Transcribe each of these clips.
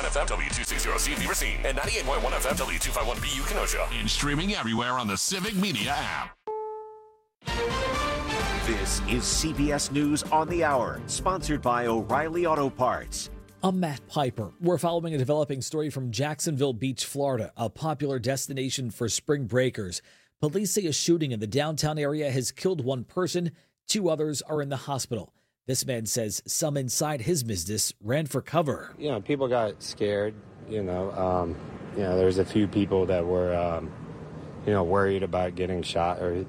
FM, W260C Beaver Scene, and 98.1 FM, W251BU Kenosha. And streaming everywhere on the Civic Media app. This is CBS News on the Hour, sponsored by O'Reilly Auto Parts. I'm Matt Piper. We're following a developing story from Jacksonville Beach, Florida, a popular destination for spring breakers. Police say a shooting in the downtown area has killed one person. 2 others are in the hospital. This man says some inside his business ran for cover. People got scared. There's a few people that were, worried about getting shot or,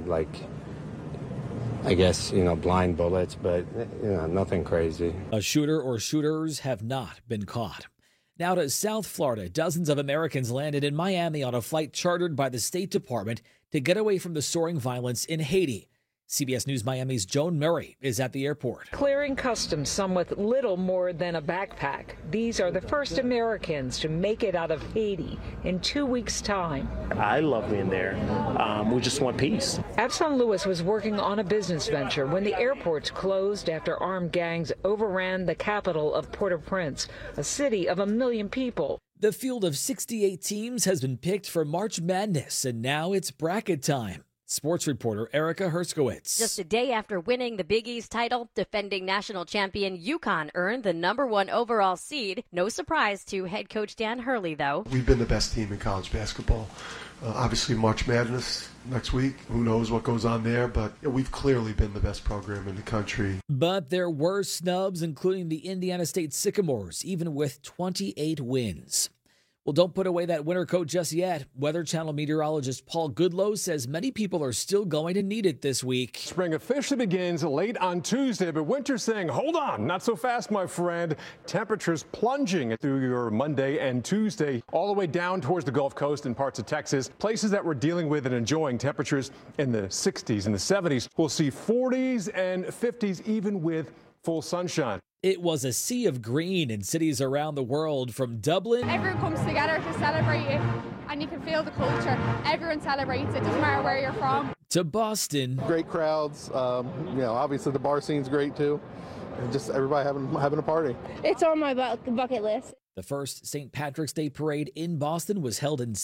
blind bullets, but, nothing crazy. A shooter or shooters have not been caught. Now to South Florida, dozens of Americans landed in Miami on a flight chartered by the State Department to get away from the soaring violence in Haiti. CBS News Miami's Joan Murray is at the airport. Clearing customs, some with little more than a backpack. These are the first Americans to make it out of Haiti in 2 weeks' time. I love being there. We just want peace. Absalom Lewis was working on a business venture when the airports closed after armed gangs overran the capital of Port-au-Prince, a city of 1 million people. The field of 68 teams has been picked for March Madness, and now it's bracket time. Sports reporter Erica Herskowitz. Just a day after winning the Big East title, defending national champion UConn earned the #1 overall seed. No surprise to head coach Dan Hurley, though. We've been the best team in college basketball. Obviously, March Madness next week. Who knows what goes on there, but we've clearly been the best program in the country. But there were snubs, including the Indiana State Sycamores, even with 28 wins. Well, don't put away that winter coat just yet. Weather Channel meteorologist Paul Goodlow says many people are still going to need it this week. Spring officially begins late on Tuesday, but winter's saying, hold on, not so fast, my friend. Temperatures plunging through your Monday and Tuesday, all the way down towards the Gulf Coast and parts of Texas. Places that we're dealing with and enjoying temperatures in the 60s and the 70s. We'll see 40s and 50s even with full sunshine. It was a sea of green in cities around the world, from Dublin. Everyone comes together to celebrate it, and you can feel the culture. Everyone celebrates it, doesn't matter where you're from. To Boston. Great crowds. Obviously the bar scene's great too. And just everybody having a party. It's on my bucket list. The first St. Patrick's Day parade in Boston was held in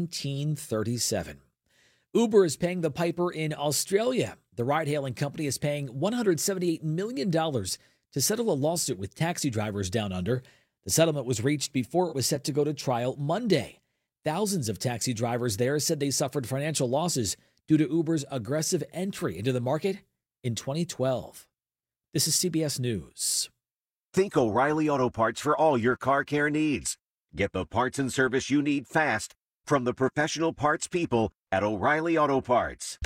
1737. Uber is paying the piper in Australia. The ride-hailing company is paying $178 million to settle a lawsuit with taxi drivers down under. The settlement was reached before it was set to go to trial Monday. Thousands of taxi drivers there said they suffered financial losses due to Uber's aggressive entry into the market in 2012. This is CBS News. Think O'Reilly Auto Parts for all your car care needs. Get the parts and service you need fast from the professional parts people at O'Reilly Auto Parts.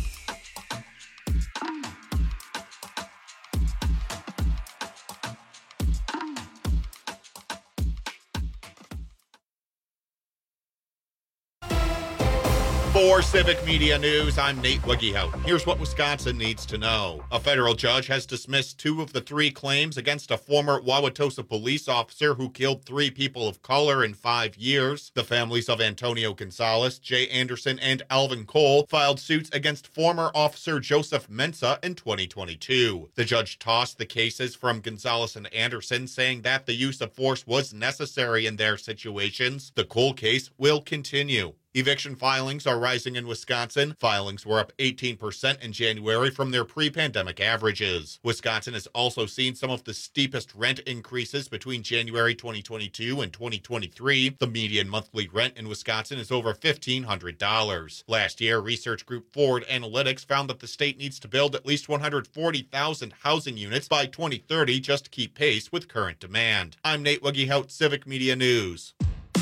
4 Civic Media News, I'm Nate Wiggyhout. Here's what Wisconsin needs to know. A federal judge has dismissed 2 of the 3 claims against a former Wauwatosa police officer who killed 3 people of color in 5 years. The families of Antonio Gonzalez, Jay Anderson, and Alvin Cole filed suits against former officer Joseph Mensa in 2022. The judge tossed the cases from Gonzalez and Anderson, saying that the use of force was necessary in their situations. The Cole case will continue. Eviction filings are rising in Wisconsin. Filings were up 18% in January from their pre-pandemic averages. Wisconsin has also seen some of the steepest rent increases between January 2022 and 2023. The median monthly rent in Wisconsin is over $1,500. Last year, research group Forward Analytics found that the state needs to build at least 140,000 housing units by 2030 just to keep pace with current demand. I'm Nate Wiggyhout, Civic Media News.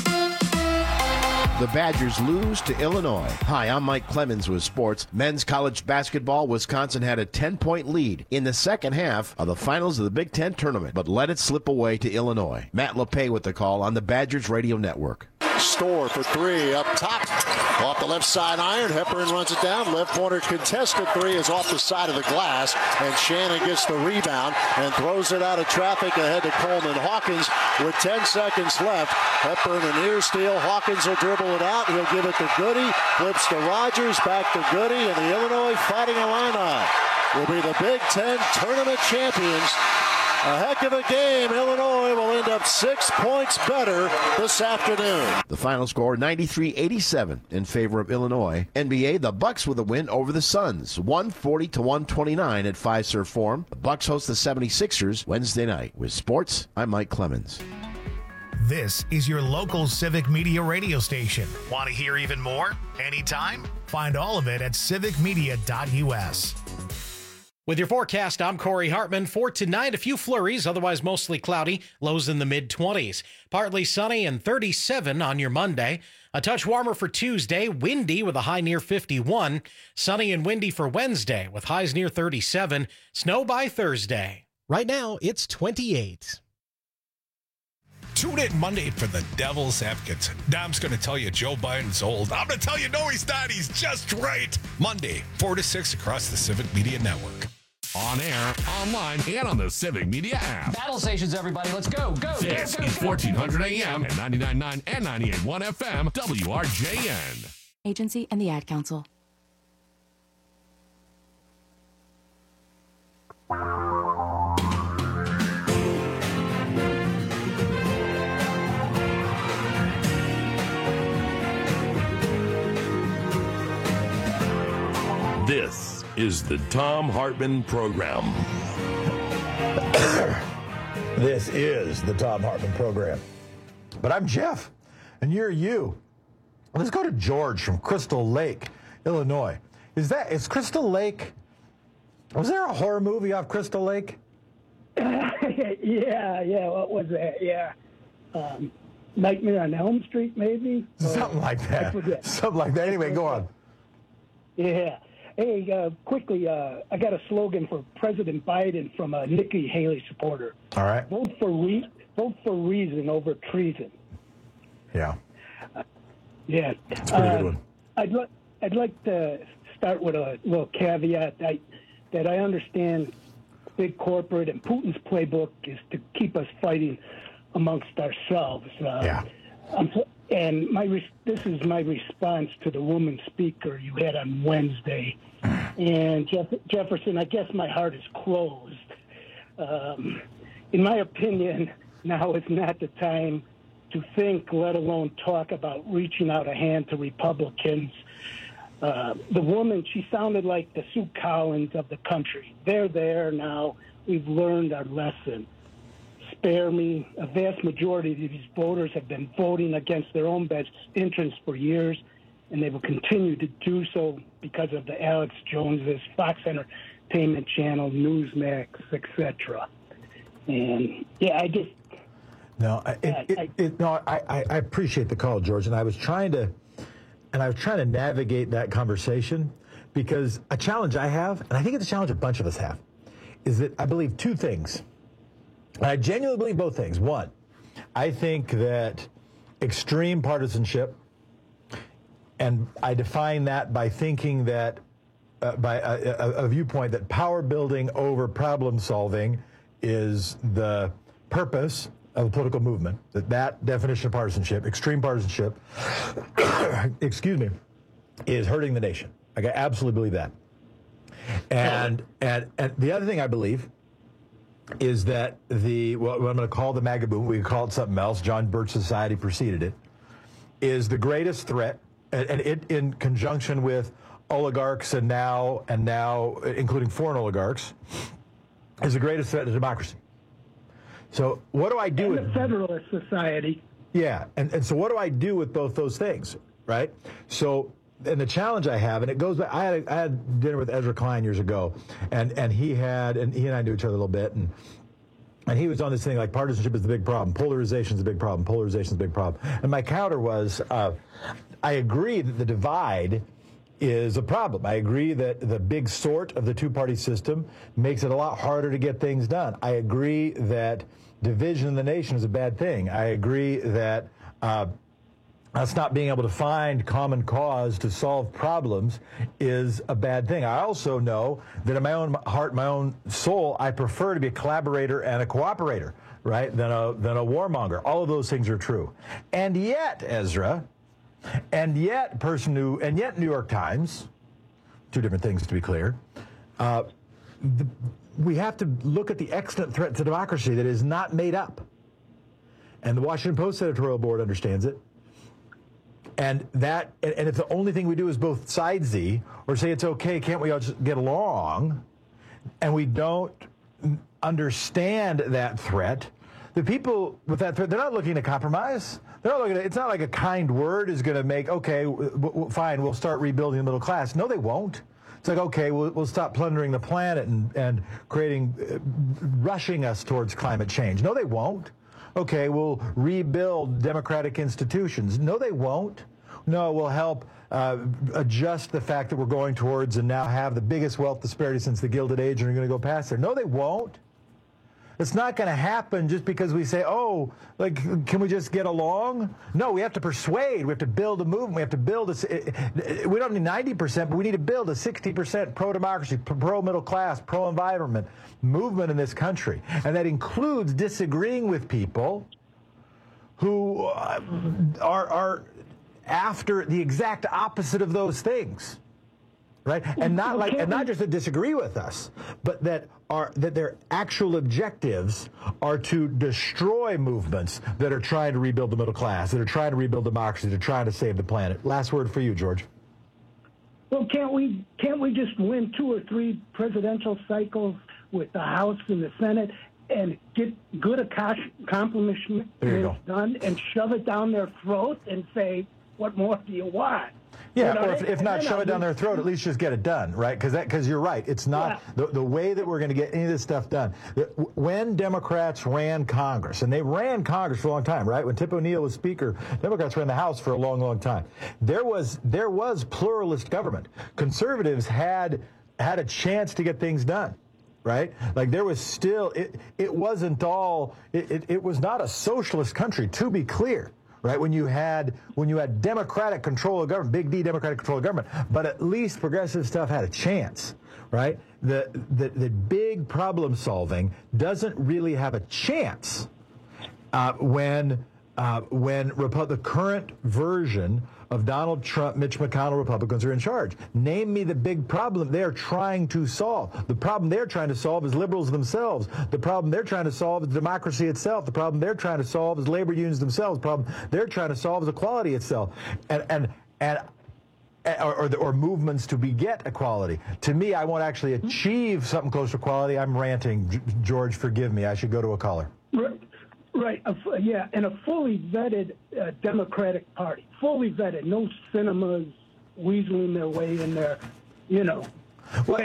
The Badgers lose to Illinois. Hi, I'm Mike Clemens with sports. Men's college basketball, Wisconsin had a 10-point lead in the second half of the finals of the Big Ten tournament, but let it slip away to Illinois. Matt LePay with the call on the Badgers Radio Network. Store for 3 up top. Off the left side iron. Hepburn runs it down. Left corner contested 3 is off the side of the glass. And Shannon gets the rebound and throws it out of traffic ahead to Coleman Hawkins with 10 seconds left. Hepburn an ear steal. Hawkins will dribble it out. He'll give it to Goody. Flips to Rogers. Back to Goody. And the Illinois Fighting Illini will be the Big Ten tournament champions A heck of a game. Illinois will end up 6 points better this afternoon. The final score, 93-87 in favor of Illinois. NBA, the Bucks with a win over the Suns, 140-129 at Fiserv Forum. The Bucks host the 76ers Wednesday night. With sports, I'm Mike Clemens. This is your local Civic Media radio station. Want to hear even more? Anytime? Find all of it at civicmedia.us. With your forecast, I'm Corey Hartman. For tonight, a few flurries, otherwise mostly cloudy, lows in the mid-20s. Partly sunny and 37 on your Monday. A touch warmer for Tuesday, windy with a high near 51. Sunny and windy for Wednesday with highs near 37. Snow by Thursday. Right now, it's 28. Tune in Monday for the Devil's Advocates. Dom's going to tell you Joe Biden's old. I'm going to tell you, no, he's not. He's just right. Monday, 4 to 6 across the Civic Media Network. On air, online, and on the Civic Media app. Battle stations, everybody. Let's go. This is 1400 AM and 99.9 and 98.1 FM, WRJN. Agency and the Ad Council. This is the Thom Hartmann Program. This is the Thom Hartmann Program. But I'm Jeff, and you're you. Let's go to George from Crystal Lake, Illinois. Is Crystal Lake, was there a horror movie off Crystal Lake? Yeah, what was that? Yeah. Nightmare on Elm Street, maybe? Something like that. Something like that. Anyway, go on. Yeah. Hey, quickly, I got a slogan for President Biden from a Nikki Haley supporter. All right. Vote for reason over treason. Yeah. Yeah. That's a pretty good one. I'd like to start with a little caveat that I understand big corporate and Putin's playbook is to keep us fighting amongst ourselves. Yeah. And this is my response to the woman speaker you had on Wednesday. And Jefferson, I guess my heart is closed. In my opinion, now is not the time to think, let alone talk about reaching out a hand to Republicans. The woman, she sounded like the Sue Collins of the country. They're there now. We've learned our lesson. Spare me. A vast majority of these voters have been voting against their own best interests for years, and they will continue to do so because of the Alex Joneses, Fox Entertainment Channel, Newsmax, etc. And yeah, I just I appreciate the call, George, and I was trying to navigate that conversation because a challenge I have, and I think it's a challenge a bunch of us have, is that I believe two things. I genuinely believe both things. One, I think that extreme partisanship, and I define that by thinking that, by a viewpoint that power building over problem solving is the purpose of a political movement. That definition of partisanship, extreme partisanship, is hurting the nation. I absolutely believe that. And the other thing I believe is that what I'm going to call the MAGA boom, we call it something else, John Birch Society preceded it, is the greatest threat, and it in conjunction with oligarchs and now including foreign oligarchs, is the greatest threat to democracy. So what do I do with the Federalist Society? Yeah, and so what do I do with both those things, right? So, and the challenge I have, and it goes back, I had dinner with Ezra Klein years ago, and he and I knew each other a little bit, and he was on this thing like partisanship is the big problem, polarization is the big problem, polarization is the big problem. And my counter was, I agree that the divide is a problem. I agree that the big sort of the two-party system makes it a lot harder to get things done. I agree that division in the nation is a bad thing. I agree that us not being able to find common cause to solve problems is a bad thing. I also know that in my own heart, my own soul, I prefer to be a collaborator and a cooperator, right, than a warmonger. All of those things are true. And yet, Ezra, and yet New York Times, two different things to be clear, we have to look at the extant threat to democracy that is not made up. And the Washington Post editorial board understands it. And if the only thing we do is both sidesy or say it's okay, can't we all just get along, and we don't understand that threat, the people with that threat, they're not looking to compromise. They're not looking it's not like a kind word is going to make, okay, fine, we'll start rebuilding the middle class. No, they won't. It's like, okay, we'll stop plundering the planet and creating, rushing us towards climate change. No, they won't. Okay, we'll rebuild democratic institutions. No, they won't. No, we'll help adjust the fact that we're going towards and now have the biggest wealth disparity since the Gilded Age and are going to go past there. No, they won't. It's not going to happen just because we say, oh, like, can we just get along? No, we have to persuade. We have to build a movement. We have to build we don't need 90%, but we need to build a 60% pro-democracy, pro-middle class, pro-environment movement in this country. And that includes disagreeing with people who are after the exact opposite of those things. Right? And not just to disagree with us, but that their actual objectives are to destroy movements that are trying to rebuild the middle class, that are trying to rebuild democracy, that are trying to save the planet. Last word for you, George. Well, can't we just win 2 or 3 presidential cycles with the House and the Senate and get good accomplishments done and shove it down their throat and say, what more do you want? Yeah, or if not shove it down their throat, at least just get it done, right? Because you're right. It's not the way that we're going to get any of this stuff done. When Democrats ran Congress, and they ran Congress for a long time, right? When Tip O'Neill was Speaker, Democrats ran the House for a long, long time. There was pluralist government. Conservatives had a chance to get things done. Right? Like there was still, it wasn't all, it was not a socialist country, to be clear. Right, when you had democratic control of government, big D democratic control of government, but at least progressive stuff had a chance, right? The big problem solving doesn't really have a chance when the current version of Donald Trump, Mitch McConnell Republicans are in charge. Name me the big problem they're trying to solve. The problem they're trying to solve is liberals themselves. The problem they're trying to solve is democracy itself. The problem they're trying to solve is labor unions themselves. The problem they're trying to solve is equality itself. Or movements to beget equality. To me, I won't actually achieve something close to equality. I'm ranting. George, forgive me. I should go to a caller. Right, and a fully vetted Democratic Party, fully vetted, no cinemas weaseling their way in there, you know. Well,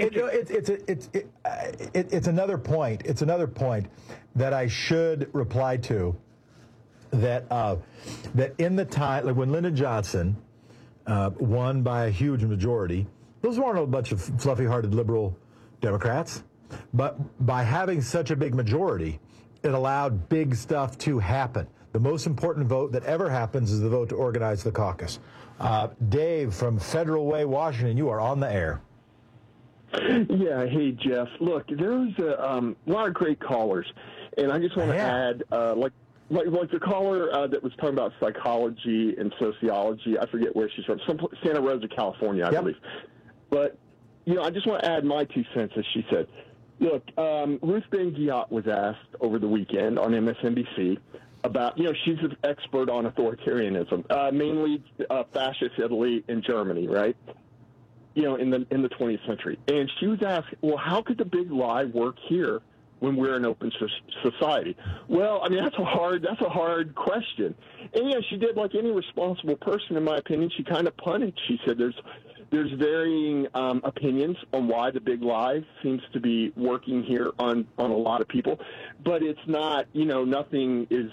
it's another point. It's another point that I should reply to. That in the time, like when Lyndon Johnson won by a huge majority, those weren't a bunch of fluffy-hearted liberal Democrats, but by having such a big majority, it allowed big stuff to happen. The most important vote that ever happens is the vote to organize the caucus. Dave from Federal Way, Washington, you are on the air. Yeah, hey, Jeff. Look, there's a lot of great callers, and I just want to add, like the caller that was talking about psychology and sociology, I forget where she's from, Santa Rosa, California, I believe. But, I just want to add my 2 cents, as she said. Look, Ruth Ben-Ghiat was asked over the weekend on MSNBC about, she's an expert on authoritarianism, mainly fascist Italy and Germany, right? In the 20th century. And she was asked, well, how could the big lie work here when we're an open society? Well, I mean, that's a hard question. And she did like any responsible person, in my opinion. She kind of punted. She said there's varying opinions on why the big lie seems to be working here on a lot of people, but it's not, nothing is,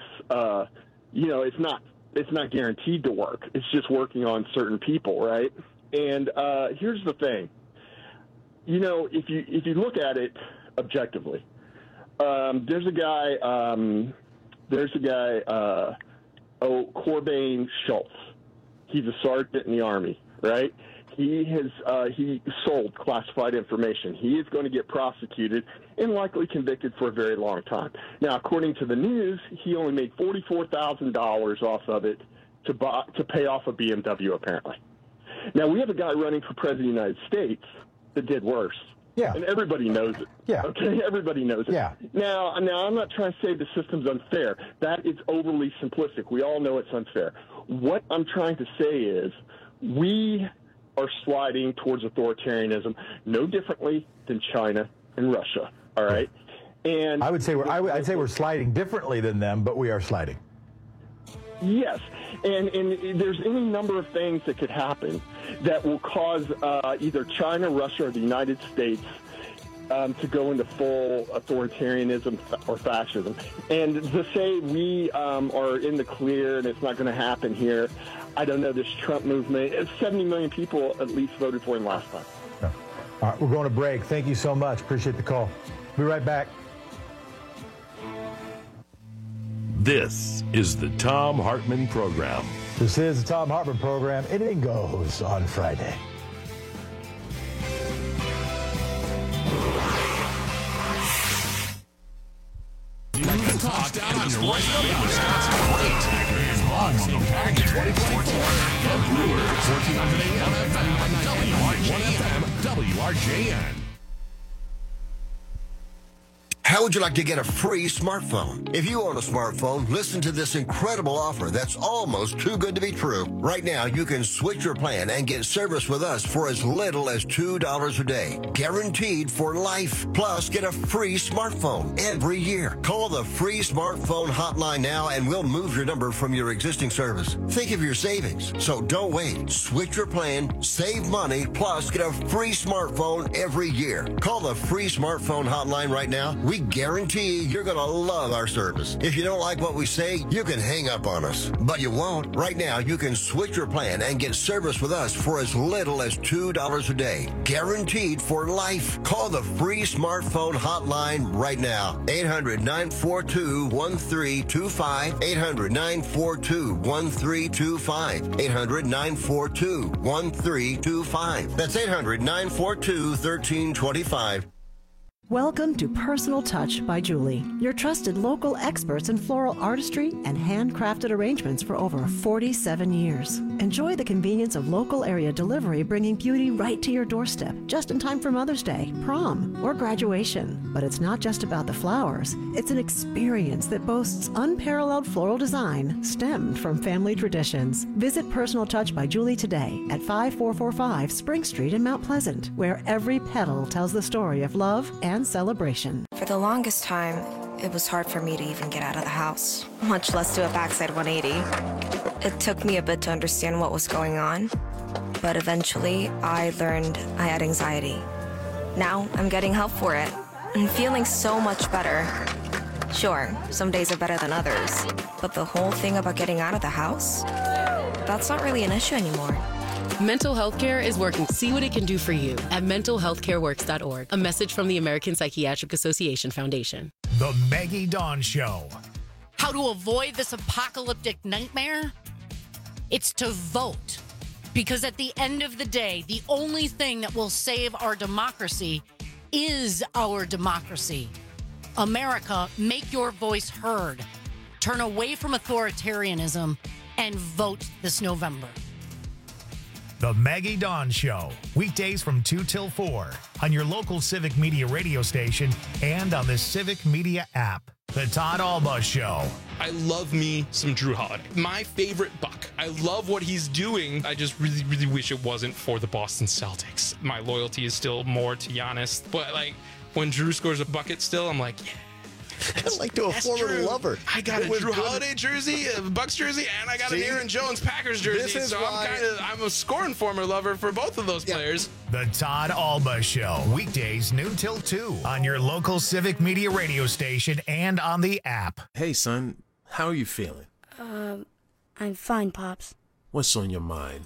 it's not guaranteed to work. It's just working on certain people, right? And here's the thing, if you look at it objectively, there's a guy, Corbijn Schultz. He's a sergeant in the Army, right? He sold classified information. He is going to get prosecuted and likely convicted for a very long time. Now, according to the news, he only made $44,000 off of it to pay off a BMW, apparently. Now, we have a guy running for president of the United States that did worse. Yeah. And everybody knows it. Yeah. Okay, everybody knows it. Yeah. Now, I'm not trying to say the system's unfair. That is overly simplistic. We all know it's unfair. What I'm trying to say is we are sliding towards authoritarianism no differently than China and Russia, all right? And I'd say we're sliding differently than them, but we are sliding. Yes, and there's any number of things that could happen that will cause either China, Russia, or the United States to go into full authoritarianism or fascism. And to say we are in the clear and it's not going to happen here, I don't know, this Trump movement, 70 million people at least voted for him last time. Yeah. All right, we're going to break. Thank you so much. Appreciate the call. Be right back. This is the Thom Hartmann Program. This is the Thom Hartmann Program. Anything goes on Friday. You can talk down on your right of Wisconsin. Packers, Boxing, Packers, 2024. The Brewers, 1400 AM FM, WRJN. WRJN. How would you like to get a free smartphone? If you own a smartphone, listen to this incredible offer that's almost too good to be true. Right now, you can switch your plan and get service with us for as little as $2 a day. Guaranteed for life. Plus, get a free smartphone every year. Call the free smartphone hotline now and we'll move your number from your existing service. Think of your savings. So don't wait. Switch your plan, save money, plus get a free smartphone every year. Call the free smartphone hotline right now. We guarantee you're going to love our service. If you don't like what we say, you can hang up on us. But you won't. Right now, you can switch your plan and get service with us for as little as $2 a day. Guaranteed for life. Call the free smartphone hotline right now. 800-942-1325. 800-942-1325. 800-942-1325. That's 800-942-1325. Welcome to Personal Touch by Julie, your trusted local experts in floral artistry and handcrafted arrangements for over 47 years. Enjoy the convenience of local area delivery, bringing beauty right to your doorstep, just in time for Mother's Day, prom, or graduation. But it's not just about the flowers. It's an experience that boasts unparalleled floral design stemmed from family traditions. Visit Personal Touch by Julie today at 5445 Spring Street in Mount Pleasant, where every petal tells the story of love and celebration. For the longest time, it was hard for me to even get out of the house, much less do a backside 180. It took me a bit to understand what was going on, but eventually I learned I had anxiety. Now I'm getting help for it and feeling so much better. Sure, some days are better than others, but the whole thing about getting out of the house, that's not really an issue anymore. Mental health care is working. See what it can do for you at mentalhealthcareworks.org. A message from the American Psychiatric Association Foundation. The Maggie Dawn Show. How to avoid this apocalyptic nightmare? It's to vote. Because at the end of the day, the only thing that will save our democracy is our democracy. America, make your voice heard. Turn away from authoritarianism and vote this November. The Maggie Dawn Show, weekdays from 2 till 4 on your local Civic Media radio station and on the Civic Media app. The Todd Alba Show. I love me some Drew Holiday. My favorite Buck. I love what he's doing. I just really, really wish it wasn't for the Boston Celtics. My loyalty is still more to Giannis. But, like, when Drew scores a bucket still, I'm like, yeah. Like to a former lover. I got a Drew Holiday jersey, a Bucks jersey, and I got an Aaron Jones Packers jersey. So I'm a scoring former lover for both of those players. The Todd Alba Show, weekdays noon till 2 on your local Civic Media radio station and on the app. Hey, son, how are you feeling? I'm fine, Pops. What's on your mind?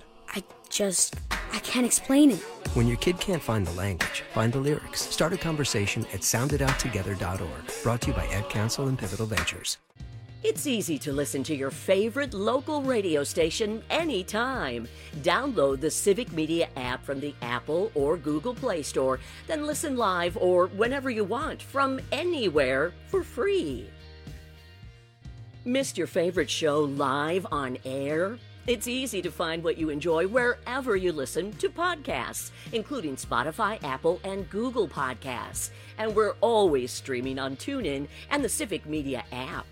I can't explain it. When your kid can't find the language, find the lyrics. Start a conversation at soundedouttogether.org. Brought to you by Ad Council and Pivotal Ventures. It's easy to listen to your favorite local radio station anytime. Download the Civic Media app from the Apple or Google Play Store, then listen live or whenever you want from anywhere for free. Missed your favorite show live on air? It's easy to find what you enjoy wherever you listen to podcasts, including Spotify, Apple, and Google Podcasts. And we're always streaming on TuneIn and the Civic Media app.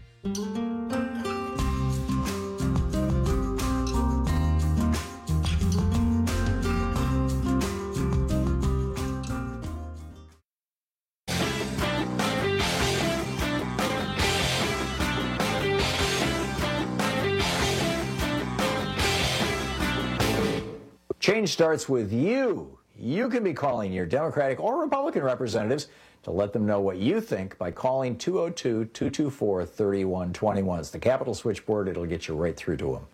Change starts with you. You can be calling your Democratic or Republican representatives to let them know what you think by calling 202-224-3121. It's the Capitol switchboard. It'll get you right through to them.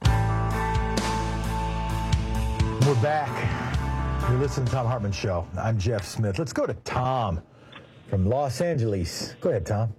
We're back. You're listening to the Thom Hartmann Show. I'm Jeff Smith. Let's go to Tom from Los Angeles. Go ahead, Tom.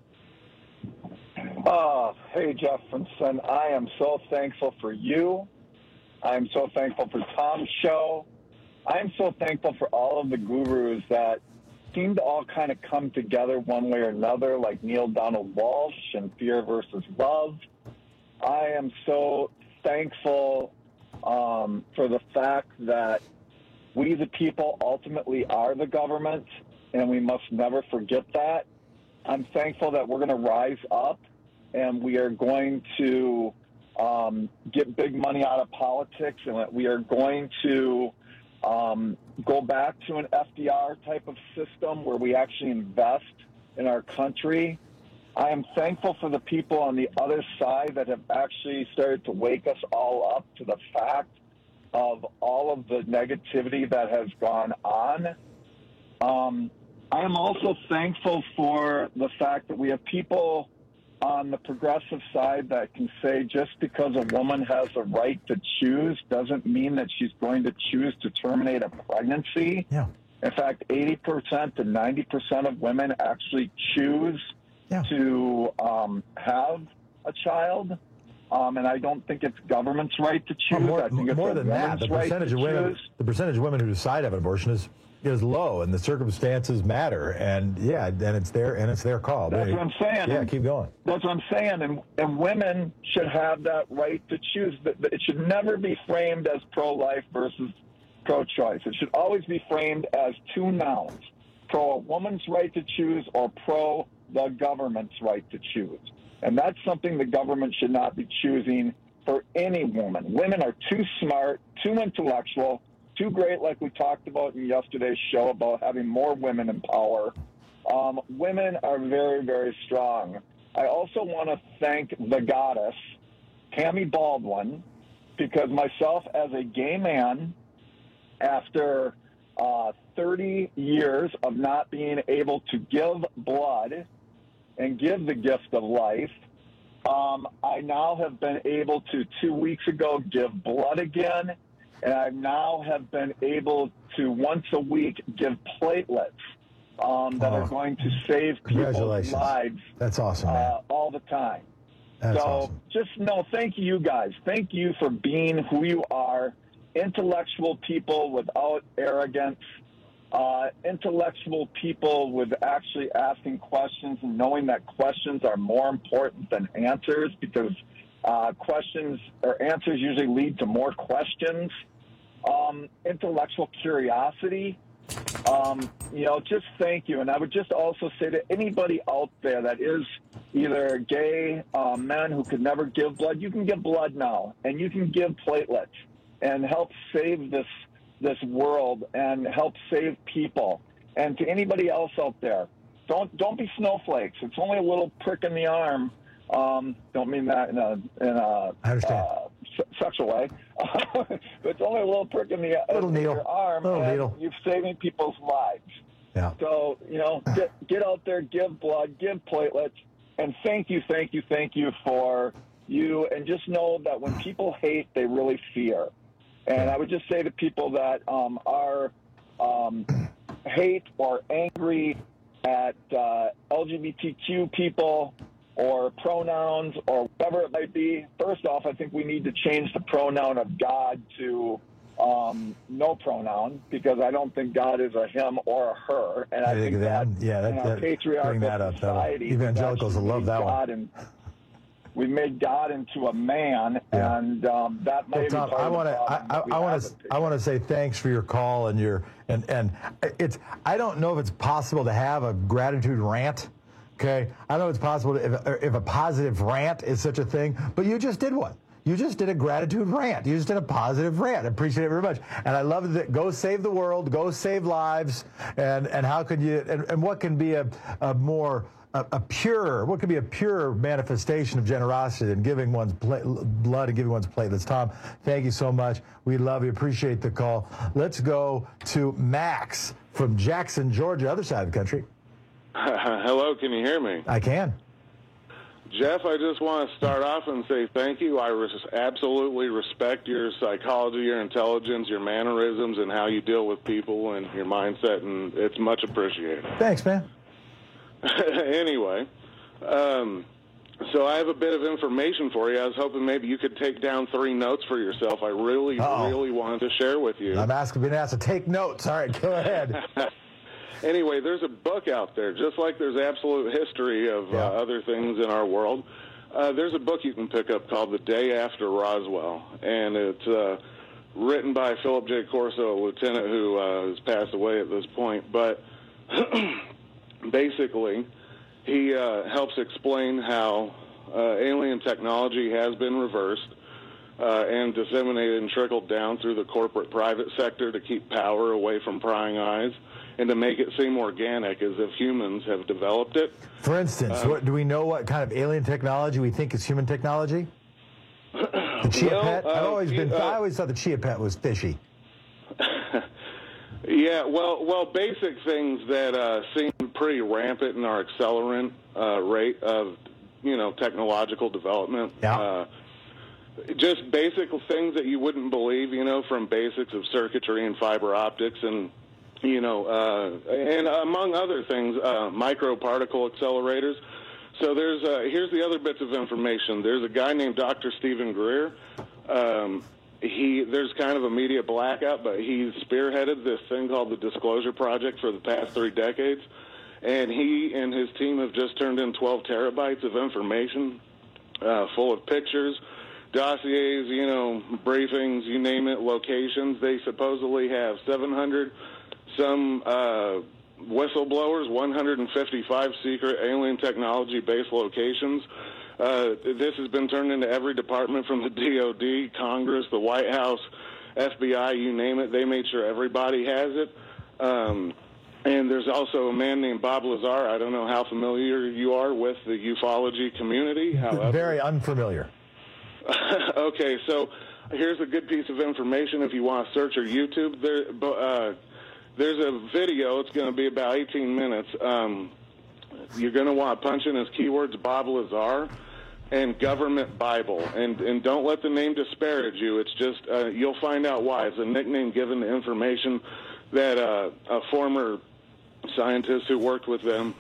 Hey, Jefferson. I am so thankful for you. I'm so thankful for Tom's show. I'm so thankful for all of the gurus that seem to all kind of come together one way or another, like Neil Donald Walsh and Fear versus Love. I am so thankful for the fact that we, the people, ultimately are the government, and we must never forget that. I'm thankful that we're going to rise up, and we are going to get big money out of politics, and that we are going to go back to an FDR type of system where we actually invest in our country. I am thankful for the people on the other side that have actually started to wake us all up to the fact of all of the negativity that has gone on. I am also thankful for the fact that we have people on the progressive side that can say just because a woman has a right to choose doesn't mean that she's going to choose to terminate a pregnancy. Yeah. In fact, 80% to 90% of women actually choose to have a child. And I don't think it's government's right to choose. I think it's more than that. The percentage of women, who decide to have an abortion is low, and the circumstances matter. And it's their call. That's what I'm saying. Yeah, keep going. That's what I'm saying. And women should have that right to choose. It should never be framed as pro-life versus pro-choice. It should always be framed as two nouns: pro a woman's right to choose or pro the government's right to choose. And that's something the government should not be choosing for any woman. Women are too smart, too intellectual, too great, like we talked about in yesterday's show about having more women in power. Women are very, very strong. I also want to thank the goddess, Tammy Baldwin, because myself as a gay man, after 30 years of not being able to give blood and give the gift of life, I now have been able to, 2 weeks ago, give blood again, and I now have been able to, once a week, give platelets that are going to save people's lives. That's awesome, man. All the time. That's awesome. Just thank you guys. Thank you for being who you are, intellectual people without arrogance, intellectual people with actually asking questions and knowing that questions are more important than answers, because questions or answers usually lead to more questions. Intellectual curiosity. Just thank you. And I would just also say to anybody out there that is either gay, men who could never give blood, you can give blood now, and you can give platelets and help save this world and help save people. And to anybody else out there, don't be snowflakes. It's only a little prick in the arm. Don't mean that in a sexual way. But it's only a little prick in your arm, and you're saving people's lives. Yeah. So, get out there, give blood, give platelets, and thank you for you. And just know that when people hate, they really fear. And I would just say to people that are hate or angry at LGBTQ people or pronouns or whatever it might be, first off, I think we need to change the pronoun of God to no pronoun, because I don't think God is a him or a her. And I think that in our patriarchal society, evangelicals will love that one. We've made God into a man, and that may be Tom, part of the problem. I want to say thanks for your call and it's. I don't know if it's possible to have a gratitude rant. Okay, I don't know if it's possible if a positive rant is such a thing, but you just did one. You just did a gratitude rant. You just did a positive rant. I appreciate it very much. And I love that. Go save the world. Go save lives. And how could you? And what can be a pure manifestation of generosity than giving one's blood and giving one's platelets? Tom, thank you so much. We love you. Appreciate the call. Let's go to Max from Jackson, Georgia, other side of the country. Hello, can you hear me? I can. Jeff, I just want to start off and say thank you. I absolutely respect your psychology, your intelligence, your mannerisms, and how you deal with people and your mindset, and it's much appreciated. Thanks, man. Anyway, so I have a bit of information for you. I was hoping maybe you could take down 3 notes for yourself. I really wanted to share with you. I'm being asked to take notes. All right, go ahead. Anyway, there's a book out there, just like there's absolute history of other things in our world. There's a book you can pick up called The Day After Roswell, and it's written by Philip J. Corso, a lieutenant who has passed away at this point. But basically, he helps explain how alien technology has been reversed and disseminated and trickled down through the corporate private sector to keep power away from prying eyes and to make it seem organic, as if humans have developed it. For instance, do we know what kind of alien technology we think is human technology? The Chia Pet? I always thought the Chia Pet was fishy. Yeah, well, basic things that seem pretty rampant in our accelerant rate of, technological development. Yeah. Just basic things that you wouldn't believe, from basics of circuitry and fiber optics and, and among other things, microparticle accelerators. So here's the other bits of information. There's a guy named Dr. Stephen Greer. There's kind of a media blackout, but he's spearheaded this thing called the Disclosure Project for the past 3 decades. And he and his team have just turned in 12 terabytes of information full of pictures, dossiers, briefings, you name it, locations. They supposedly have 700 some whistleblowers, 155 secret alien technology-based locations. This has been turned into every department from the DOD, Congress, the White House, FBI, you name it. They made sure everybody has it. And there's also a man named Bob Lazar. I don't know how familiar you are with the ufology community. However, very unfamiliar. Okay, so here's a good piece of information if you want to search or YouTube. There's a video. It's going to be about 18 minutes. You're going to want to punch in his keywords, Bob Lazar and government Bible. And don't let the name disparage you. It's just, you'll find out why. It's a nickname given to information that a former scientist who worked with them,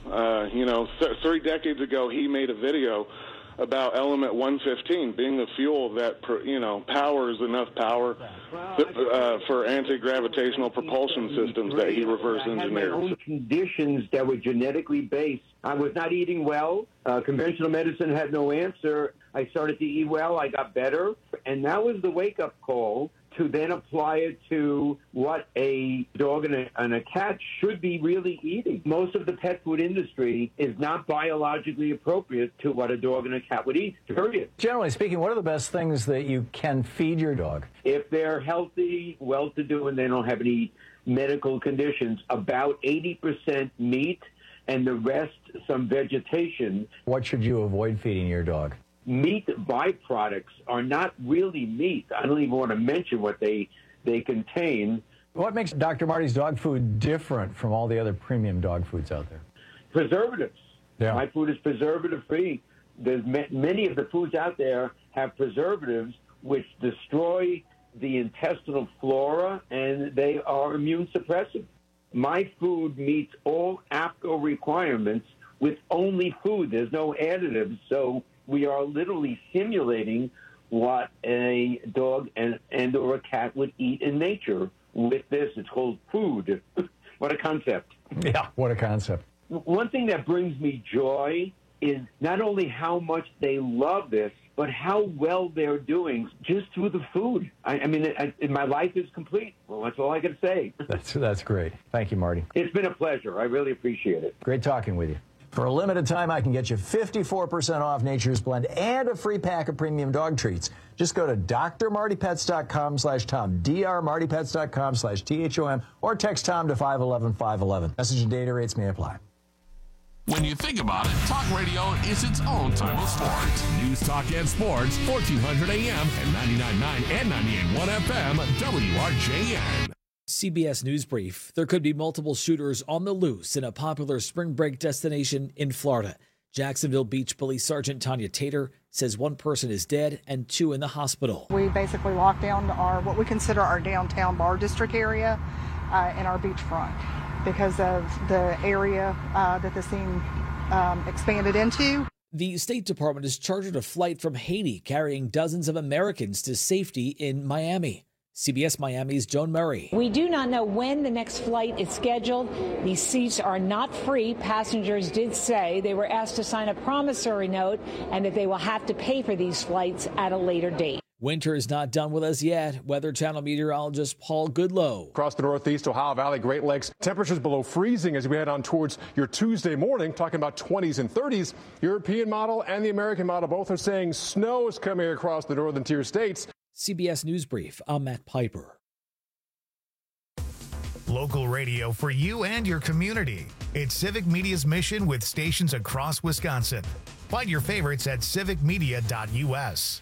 3 decades ago, he made a video about element 115 being the fuel that, powers enough power for anti-gravitational propulsion systems that he reverse engineered. I had my own conditions that were genetically based. I was not eating well. Conventional medicine had no answer. I started to eat well. I got better. And that was the wake-up call to then apply it to what a dog and a cat should be really eating. Most of the pet food industry is not biologically appropriate to what a dog and a cat would eat, period. Generally speaking, what are the best things that you can feed your dog? If they're healthy, well-to-do, and they don't have any medical conditions, about 80% meat and the rest some vegetation. What should you avoid feeding your dog? Meat byproducts are not really meat. I don't even want to mention what they contain. What makes Dr. Marty's dog food different from all the other premium dog foods out there? Preservatives. Yeah. My food is preservative-free. There's many of the foods out there have preservatives which destroy the intestinal flora, and they are immune suppressive. My food meets all APCO requirements with only food. There's no additives, so we are literally simulating what a dog and or a cat would eat in nature with this. It's called food. What a concept. Yeah, what a concept. One thing that brings me joy is not only how much they love this, but how well they're doing just through the food. I mean, my life is complete. Well, that's all I can say. That's great. Thank you, Marty. It's been a pleasure. I really appreciate it. Great talking with you. For a limited time, I can get you 54% off Nature's Blend and a free pack of premium dog treats. Just go to drmartypets.com/Tom, drmartypets.com/THOM, or text Tom to 511-511. Message and data rates may apply. When you think about it, talk radio is its own type of sport. News, talk, and sports, 1400 AM and 99.9 and 98.1 FM, WRJN. CBS News Brief. There could be multiple shooters on the loose in a popular spring break destination in Florida. Jacksonville Beach Police Sergeant Tanya Tater says one person is dead and 2 in the hospital. We basically locked down what we consider our downtown bar district area and our beachfront because of the area that the scene expanded into. The State Department has chartered a flight from Haiti carrying dozens of Americans to safety in Miami. CBS Miami's Joan Murray. We do not know when the next flight is scheduled. These seats are not free. Passengers did say they were asked to sign a promissory note and that they will have to pay for these flights at a later date. Winter is not done with us yet. Weather Channel meteorologist Paul Goodlow. Across the Northeast, Ohio Valley, Great Lakes, temperatures below freezing as we head on towards your Tuesday morning, talking about 20s and 30s. European model and the American model both are saying snow is coming across the northern tier states. CBS News Brief, I'm Matt Piper. Local radio for you and your community. It's Civic Media's mission with stations across Wisconsin. Find your favorites at civicmedia.us.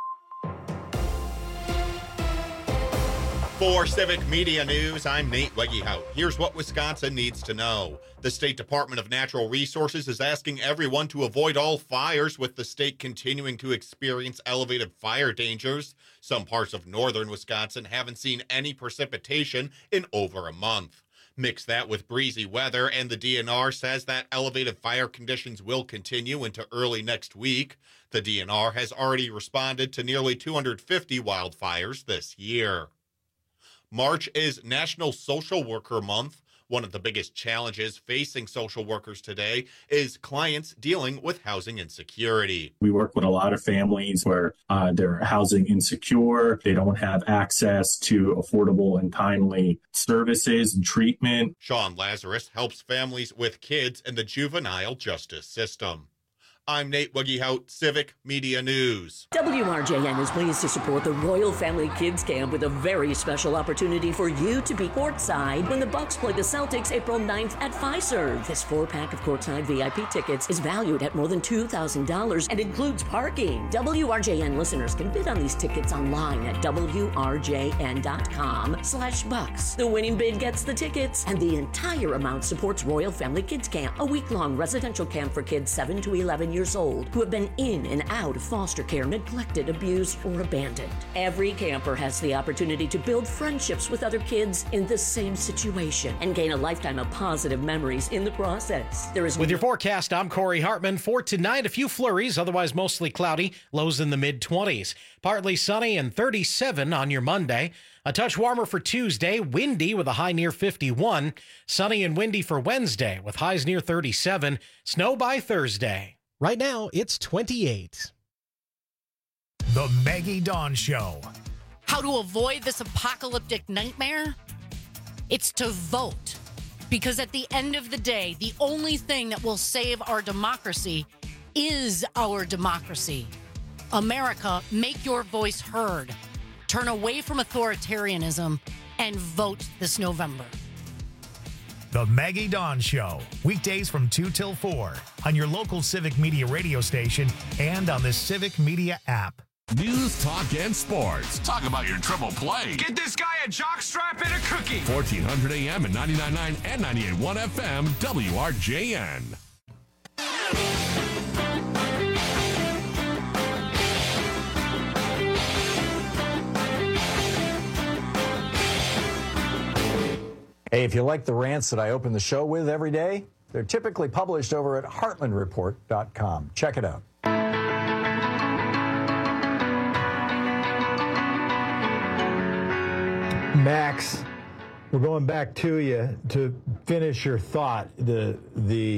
For Civic Media News, I'm Nate Wegehout. Here's what Wisconsin needs to know. The State Department of Natural Resources is asking everyone to avoid all fires, with the state continuing to experience elevated fire dangers. Some parts of northern Wisconsin haven't seen any precipitation in over a month. Mix that with breezy weather, and the DNR says that elevated fire conditions will continue into early next week. The DNR has already responded to nearly 250 wildfires this year. March is National Social Worker Month. One of the biggest challenges facing social workers today is clients dealing with housing insecurity. We work with a lot of families where they're housing insecure. They don't have access to affordable and timely services and treatment. Sean Lazarus helps families with kids in the juvenile justice system. I'm Nate Wegehout, Civic Media News. WRJN is pleased to support the Royal Family Kids Camp with a very special opportunity for you to be courtside when the Bucks play the Celtics April 9th at Fiserv. This 4-pack of courtside VIP tickets is valued at more than $2,000 and includes parking. WRJN listeners can bid on these tickets online at WRJN.com/Bucks. The winning bid gets the tickets, and the entire amount supports Royal Family Kids Camp, a week-long residential camp for kids 7 to 11 years old who have been in and out of foster care, neglected, abused, or abandoned. Every camper has the opportunity to build friendships with other kids in the same situation and gain a lifetime of positive memories in the process. With your forecast, I'm Corey Hartman. For tonight, a few flurries, otherwise mostly cloudy, lows in the mid-20s. Partly sunny and 37 on your Monday. A touch warmer for Tuesday, windy with a high near 51. Sunny and windy for Wednesday with highs near 37. Snow by Thursday. Right now, it's 28. The Maggie Dawn Show. How to avoid this apocalyptic nightmare? It's to vote. Because at the end of the day, the only thing that will save our democracy is our democracy. America, make your voice heard. Turn away from authoritarianism and vote this November. The Maggie Dawn Show, weekdays from 2 till 4 on your local Civic Media radio station and on the Civic Media app. News, talk, and sports. Talk about your triple play. Get this guy a jockstrap and a cookie. 1400 AM and 99.9 and 98.1 FM, WRJN. Hey, if you like the rants that I open the show with every day, they're typically published over at heartlandreport.com. Check it out. Max, we're going back to you to finish your thought. The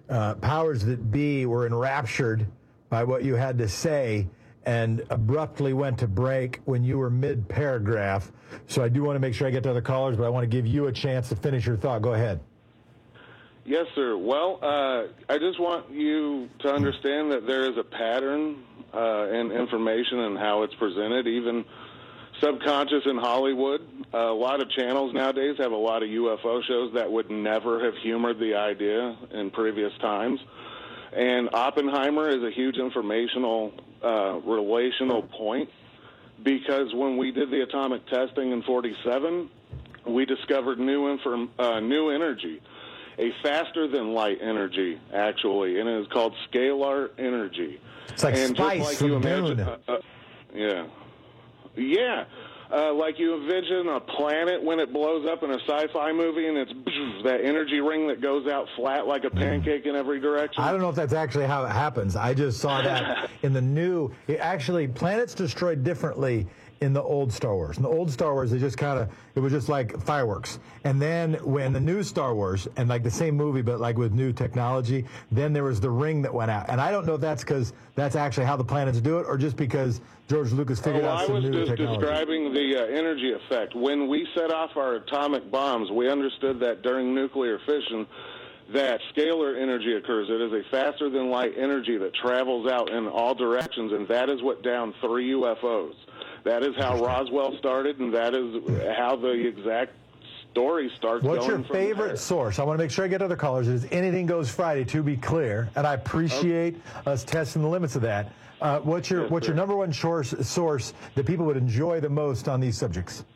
powers that be were enraptured by what you had to say and abruptly went to break when you were mid-paragraph. So I do want to make sure I get to other callers, but I want to give you a chance to finish your thought. Go ahead. Yes, sir. Well, I just want you to understand that there is a pattern in information and how it's presented, even subconscious in Hollywood. A lot of channels nowadays have a lot of UFO shows that would never have humored the idea in previous times. And Oppenheimer is a huge informational, relational point, because when we did the atomic testing in 1947, we discovered new energy, a faster-than-light energy, actually, and it is called scalar energy. It's like and spice just like from you imagine, Dune. Yeah. Like you envision a planet when it blows up in a sci-fi movie, and it's that energy ring that goes out flat like a pancake in every direction. I don't know if that's actually how it happens. I just saw that in the new. Actually, planets destroyed differently in the old Star Wars. In the old Star Wars, it was just like fireworks. And then when the new Star Wars, and like the same movie, but like with new technology, then there was the ring that went out. And I don't know if that's because that's actually how the planets do it, or just because George Lucas figured out some new technology. I was just describing the energy effect. When we set off our atomic bombs, we understood that during nuclear fission, that scalar energy occurs. It is a faster-than-light energy that travels out in all directions, and that is what downed 3 UFOs. That is how Roswell started, and that is how the exact story starts. What's your favorite source? I want to make sure I get other callers. It is Anything Goes Friday, to be clear, and I appreciate us testing the limits of that. What's your number one source that people would enjoy the most on these subjects?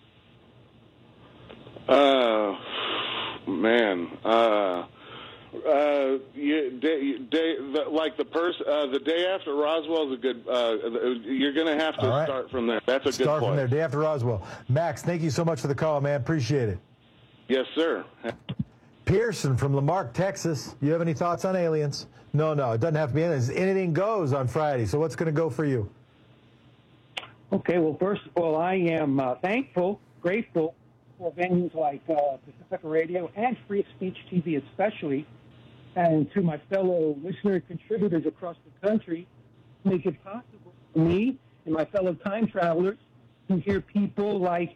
The day after Roswell is a good. You're going to have to start from there. That's a good Start place. from there. Day after Roswell. Max, thank you so much for the call, man. Appreciate it. Yes, sir. Pearson from Lamarck, Texas. You have any thoughts on aliens? No, it doesn't have to be aliens. Anything goes on Friday. So what's going to go for you? Okay, well, first of all, I am thankful, grateful for venues like Pacifica Radio and Free Speech TV especially, and to my fellow listener contributors across the country, make it possible for me and my fellow time travelers to hear people like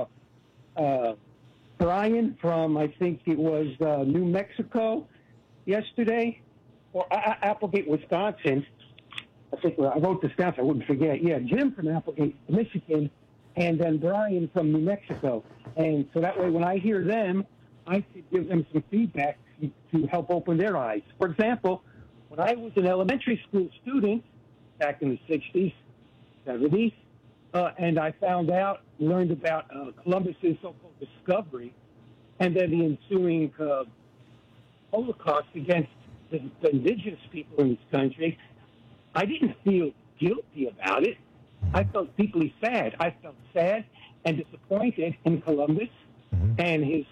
Brian from, I think it was New Mexico yesterday, or Applegate, Wisconsin. I think I wrote this down so I wouldn't forget. Yeah, Jim from Applegate, Michigan, and then Brian from New Mexico. And so that way when I hear them, I could give them some feedback to help open their eyes. For example, when I was an elementary school student back in the 60s, 70s, and I learned about Columbus's so-called discovery, and then the ensuing Holocaust against the indigenous people in this country, I didn't feel guilty about it. I felt deeply sad. I felt sad and disappointed in Columbus and his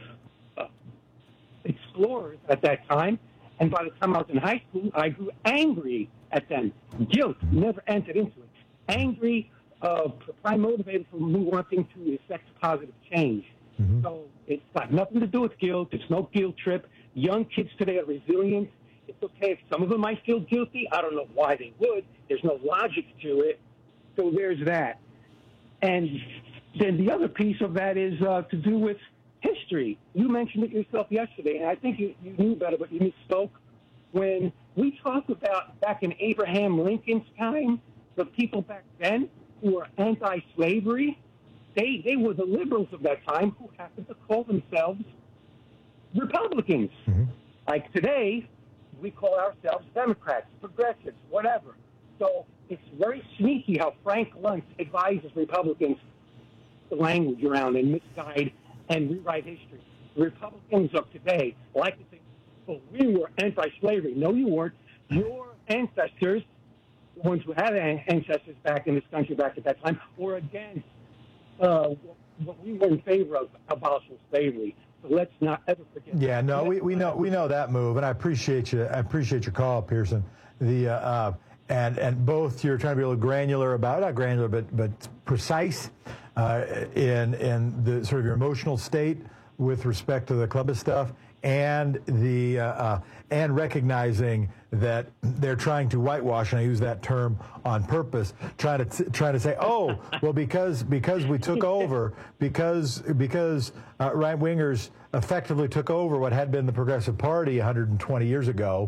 explorers at that time. And by the time I was in high school, I grew angry at them. Guilt never entered into it. Angry, prime motivated for me wanting to effect positive change. So it's got nothing to do with guilt. It's no guilt trip. Young kids today are resilient. It's okay if some of them might feel guilty. I don't know why they would. There's no logic to it. So there's that. And then the other piece of that is to do with history. You mentioned it yourself yesterday, and I think you knew better, but you misspoke. When we talk about back in Abraham Lincoln's time, the people back then who were anti-slavery, they were the liberals of that time who happened to call themselves Republicans. Like today, we call ourselves Democrats, progressives, whatever. So it's very sneaky how Frank Luntz advises Republicans the language around and misguide and rewrite history. The Republicans of today like to think, well, we were anti-slavery. No, you weren't. Your ancestors, the ones who had ancestors back in this country back at that time, were against what we were in favor of, abolishing slavery. So let's not ever forget. Yeah, no, we know that move, and I appreciate you. I appreciate your call, Pearson. And both you're trying to be a little granular about, not granular, but precise in the sort of your emotional state with respect to the Columbus stuff, and and recognizing that they're trying to whitewash, and I use that term on purpose, trying to say, oh, well, because we took over, because right wingers effectively took over what had been the Progressive Party 120 years ago,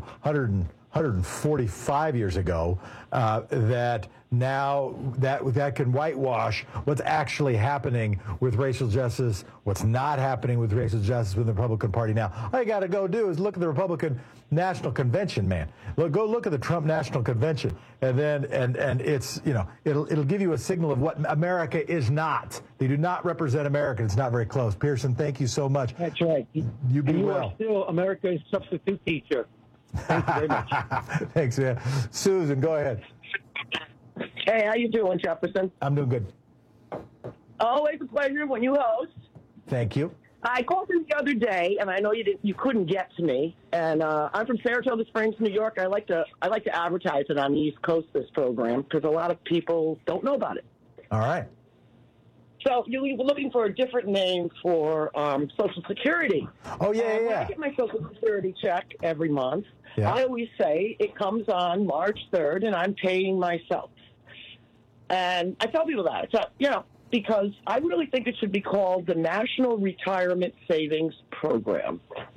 145 years ago, that now that can whitewash what's actually happening with racial justice, what's not happening with racial justice with the Republican Party now. All you got to go do is look at the Republican National Convention, man. Go look at the Trump National Convention, and then and it's, you know, it'll give you a signal of what America is not. They do not represent America. It's not very close. Pearson, thank you so much. That's right. You be you well. are still America's substitute teacher. Thank you very much. Thanks, man. Susan, go ahead. Hey, how you doing, Jefferson? I'm doing good. Always a pleasure when you host. Thank you. I called in the other day, and I know you couldn't get to me. And I'm from Saratoga Springs, New York. I like to advertise it on the East Coast, this program, because a lot of people don't know about it. All right. So you were looking for a different name for Social Security. Oh, yeah, When I get my Social Security check every month, Yeah. I always say it comes on March 3rd, and I'm paying myself. And I tell people that. So, you know, because I really think it should be called the National Retirement Savings Program.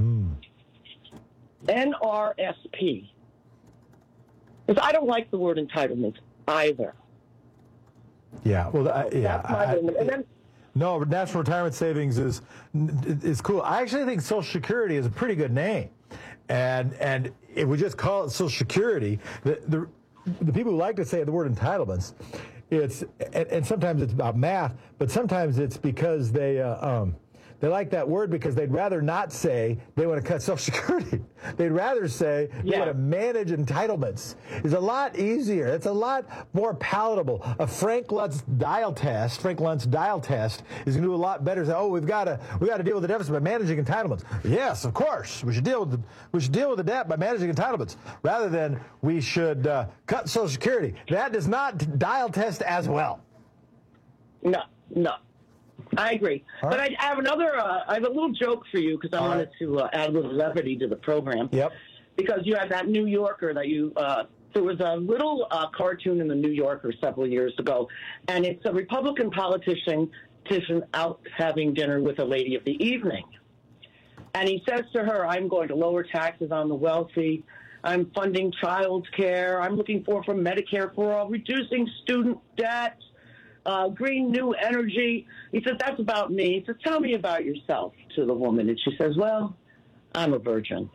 NRSP. Because I don't like the word entitlement either. Yeah. Well, no, but National Retirement Savings is cool. I actually think Social Security is a pretty good name, and if we just call it Social Security, the people who like to say the word entitlements, and sometimes it's about math, but sometimes it's because they like that word because they'd rather not say they want to cut Social Security. They'd rather say they want to manage entitlements. It's a lot easier. It's a lot more palatable. A Frank Luntz dial test is going to do a lot better. Say, oh, we got to deal with the deficit by managing entitlements. Yes, of course, we should deal with the debt by managing entitlements, rather than we should cut Social Security. That does not dial test as well. No. I agree. But I have another, I have a little joke for you because I wanted to add a little levity to the program. Yep. Because you had that New Yorker that there was a little cartoon in the New Yorker several years ago, and it's a Republican politician out having dinner with a lady of the evening. And he says to her, I'm going to lower taxes on the wealthy. I'm funding child care. I'm looking for Medicare for all, reducing student debt. Green new energy. He said, that's about me. He said, tell me about yourself, to the woman. And she says, well, I'm a virgin.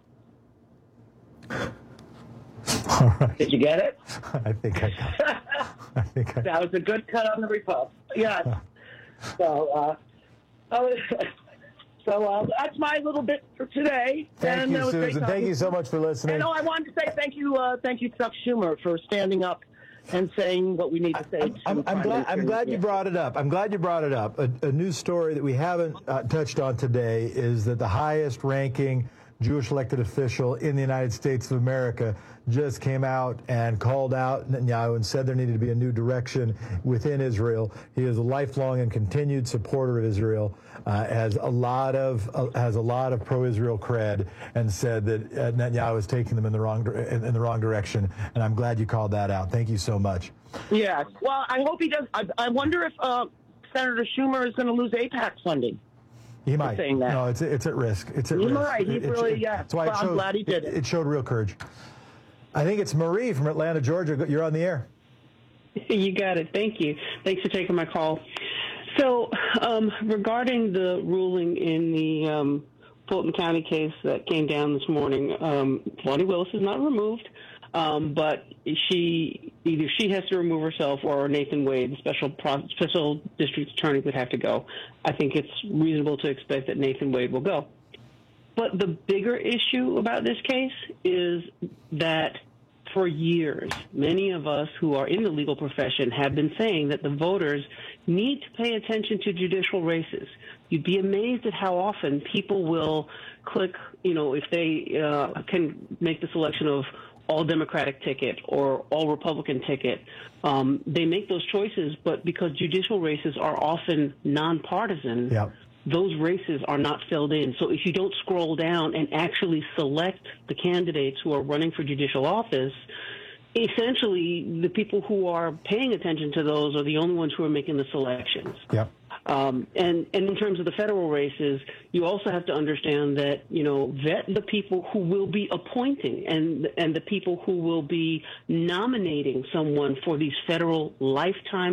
All right. Did you get it? I think I got it. That was a good cut on the Repub. Yes. So that's my little bit for today. Thank you, Susan. Thank you so much for listening. And I wanted to say thank you, Chuck Schumer, for standing up and saying what we need to say. I'm glad you brought it up. I'm glad you brought it up. A news story that we haven't touched on today is that the highest ranking Jewish elected official in the United States of America just came out and called out Netanyahu and said there needed to be a new direction within Israel. He is a lifelong and continued supporter of Israel, has a lot of pro-Israel cred, and said that Netanyahu is taking them in the wrong direction. And I'm glad you called that out. Thank you so much. Yeah. Well, I hope he does. I wonder if Senator Schumer is going to lose AIPAC funding. He might. Saying that. No, it's at risk. It's at risk. Right. He's really, yeah. That's why I'm glad he did it. It showed real courage. I think it's Marie from Atlanta, Georgia. You're on the air. You got it. Thank you. Thanks for taking my call. So, regarding the ruling in the Fulton County case that came down this morning, Lonnie Willis is not removed, but she has to remove herself, or Nathan Wade, the special district attorney, would have to go. I think it's reasonable to expect that Nathan Wade will go. But the bigger issue about this case is that for years, many of us who are in the legal profession have been saying that the voters need to pay attention to judicial races. You'd be amazed at how often people will click, if they can make the selection of all Democratic ticket or all Republican ticket. They make those choices, but because judicial races are often nonpartisan, those races are not filled in. So if you don't scroll down and actually select the candidates who are running for judicial office, essentially the people who are paying attention to those are the only ones who are making the selections. Yep. And in terms of the federal races, you also have to understand that, vet the people who will be appointing and the people who will be nominating someone for these federal lifetime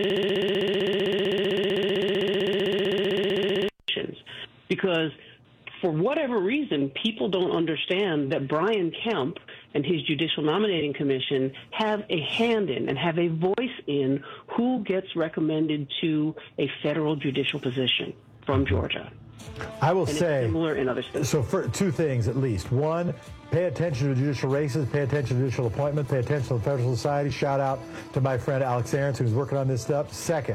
positions. Because for whatever reason, people don't understand that Brian Kemp and his Judicial Nominating Commission have a hand in and have a voice in who gets recommended to a federal judicial position from Georgia. I will and say, it's similar in other states. So for two things at least. One, pay attention to judicial races, pay attention to judicial appointment, pay attention to the Federal Society. Shout out to my friend Alex Ahrens, who's working on this stuff. Second,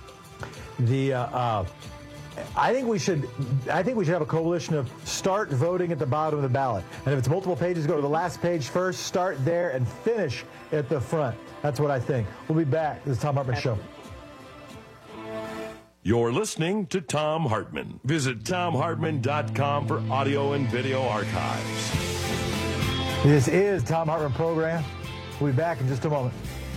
I think we should have a coalition of start voting at the bottom of the ballot. And if it's multiple pages, go to the last page first, start there, and finish at the front. That's what I think. We'll be back. This is Thom Hartmann Show. You're listening to Thom Hartmann. Visit ThomHartmann.com for audio and video archives. This is Thom Hartmann Program. We'll be back in just a moment.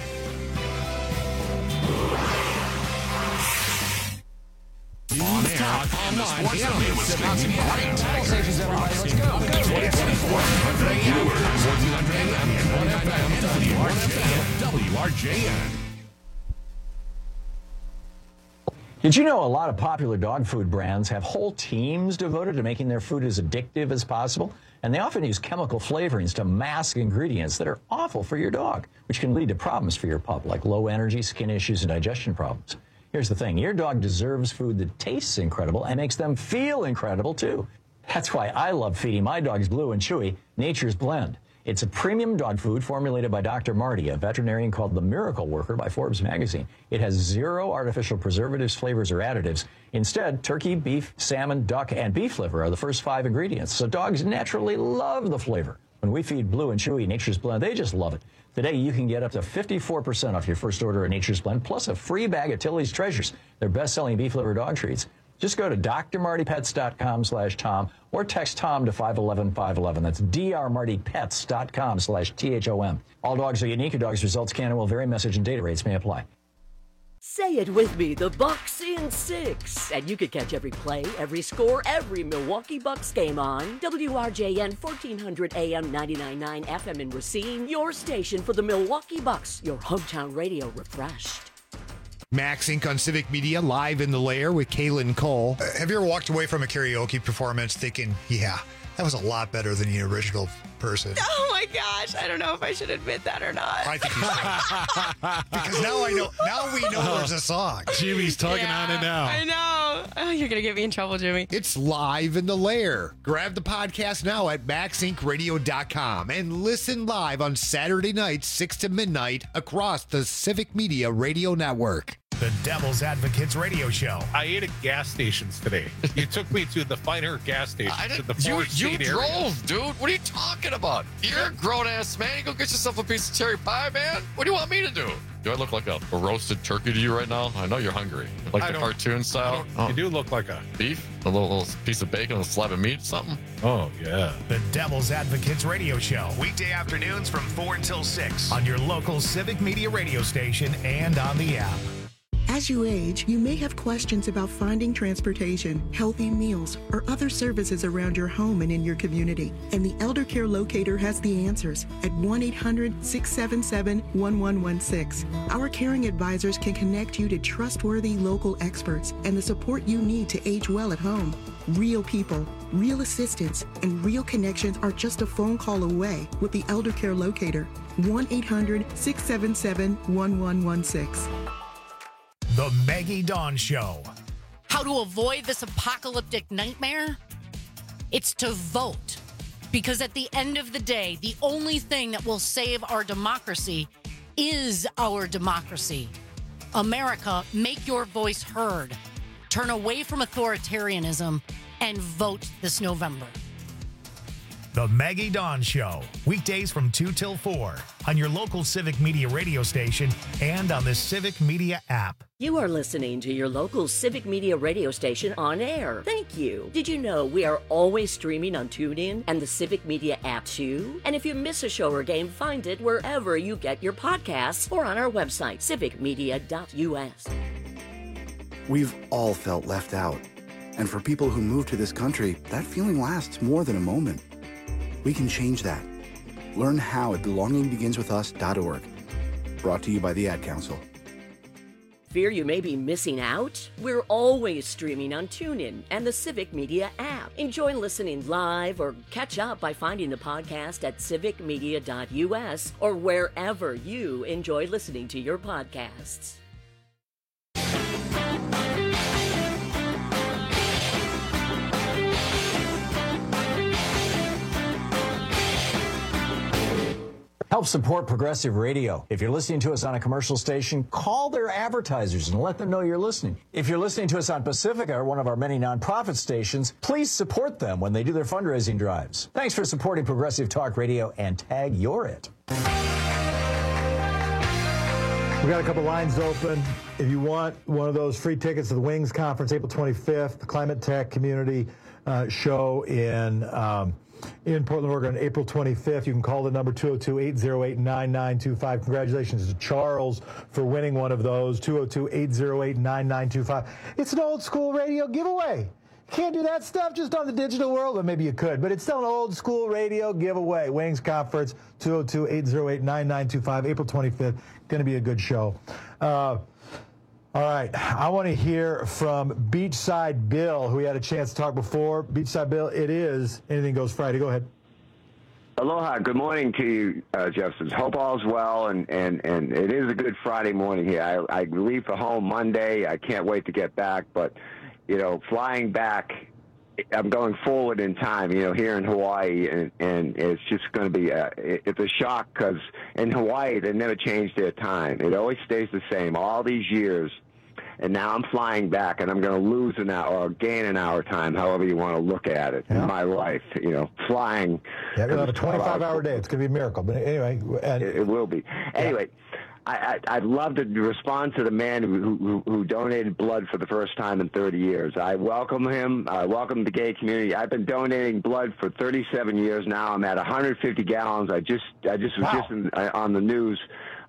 On air, online, and Wisconsin. All stations, everybody. Let's go. 1400 AM and 1 FM, WRJN. Did you know a lot of popular dog food brands have whole teams devoted to making their food as addictive as possible? And they often use chemical flavorings to mask ingredients that are awful for your dog, which can lead to problems for your pup, like low energy, skin issues, and digestion problems. Here's the thing. Your dog deserves food that tastes incredible and makes them feel incredible, too. That's why I love feeding my dogs Blue and Chewy Nature's Blend. It's a premium dog food formulated by Dr. Marty, a veterinarian called the Miracle Worker by Forbes magazine. It has 0 artificial preservatives, flavors, or additives. Instead, turkey, beef, salmon, duck, and beef liver are the first 5 ingredients, so dogs naturally love the flavor. When we feed Blue and Chewy Nature's Blend, they just love it. Today, you can get up to 54% off your first order of Nature's Blend, plus a free bag of Tilly's Treasures, their best-selling beef liver dog treats. Just go to drmartypets.com/Tom or text Tom to 511-511. That's drmartypets.com/THOM. All dogs are unique. Your dog's results can and will vary. Message and data rates may apply. Say it with me, the Bucks in 6. And you can catch every play, every score, every Milwaukee Bucks game on WRJN 1400 AM 99.9 FM in Racine, your station for the Milwaukee Bucks, your hometown radio refreshed. Max Inc. on Civic Media, live in the lair with Kaylin Cole. Have you ever walked away from a karaoke performance thinking, yeah, that was a lot better than the original person? Oh my gosh, I don't know if I should admit that or not. I think you should. Because now we know there's a song. Jimmy's tugging on it now. I know. Oh, you're going to get me in trouble, Jimmy. It's live in the lair. Grab the podcast now at maxincradio.com and listen live on Saturday nights, 6 to midnight, across the Civic Media Radio Network. The Devil's Advocates Radio Show. I ate at gas stations today. You took me to the finer gas station. You drove, dude. What are you talking about? You're a grown-ass man. You go get yourself a piece of cherry pie, man. What do you want me to do? Do I look like a roasted turkey to you right now? I know you're hungry. Like the cartoon style? You do look like a... Beef? A little piece of bacon, a slab of meat, something? Oh, yeah. The Devil's Advocates Radio Show. Weekday afternoons from 4 until 6 on your local Civic Media radio station and on the app. As you age, you may have questions about finding transportation, healthy meals, or other services around your home and in your community. And the Elder Care Locator has the answers at 1-800-677-1116. Our caring advisors can connect you to trustworthy local experts and the support you need to age well at home. Real people, real assistance, and real connections are just a phone call away with the Elder Care Locator. 1-800-677-1116. The Maggie Dawn Show. How to avoid this apocalyptic nightmare? It's to vote. Because at the end of the day, the only thing that will save our democracy is our democracy. America, make your voice heard. Turn away from authoritarianism and vote this November. The Maggie Dawn Show, weekdays from 2 till 4 on your local Civic Media radio station and on the Civic Media app. You are listening to your local Civic Media radio station on air. Thank you. Did you know we are always streaming on TuneIn and the Civic Media app too? And if you miss a show or game, find it wherever you get your podcasts or on our website, civicmedia.us. We've all felt left out. And for people who move to this country, that feeling lasts more than a moment. We can change that. Learn how at belongingbeginswithus.org. Brought to you by the Ad Council. Fear you may be missing out? We're always streaming on TuneIn and the Civic Media app. Enjoy listening live or catch up by finding the podcast at civicmedia.us or wherever you enjoy listening to your podcasts. Help support Progressive Radio. If you're listening to us on a commercial station, call their advertisers and let them know you're listening. If you're listening to us on Pacifica, or one of our many nonprofit stations, please support them when they do their fundraising drives. Thanks for supporting Progressive Talk Radio and tag You're It. We got a couple lines open. If you want one of those free tickets to the Wings Conference, April 25th, the Climate Tech Community Show in Portland, Oregon, April 25th. You can call the number 202-808-9925. Congratulations to Charles for winning one of those, 202-808-9925. It's an old school radio giveaway. You can't do that stuff just on the digital world. Well, maybe you could, but it's still an old school radio giveaway. Wings Conference, 202-808-9925, April 25th. Going to be a good show. All right, I want to hear from Beachside Bill, who we had a chance to talk before. Beachside Bill, it is Anything Goes Friday. Go ahead. Aloha. Good morning to you, Justice. Hope all's well, and it is a good Friday morning here. I leave for home Monday. I can't wait to get back, but, flying back, I'm going forward in time, here in Hawaii, and it's just going to be it's a shock because in Hawaii, they never change their time. It always stays the same all these years. And now I'm flying back, and I'm going to lose an hour or gain an hour time, however you want to look at it in my life. Flying. Yeah, we'll have a 25-hour day. It's going to be a miracle. But anyway. It will be. Anyway. I'd love to respond to the man who donated blood for the first time in 30 years. I welcome him. I welcome the gay community. I've been donating blood for 37 years now. I'm at 150 gallons. I just was just on the news.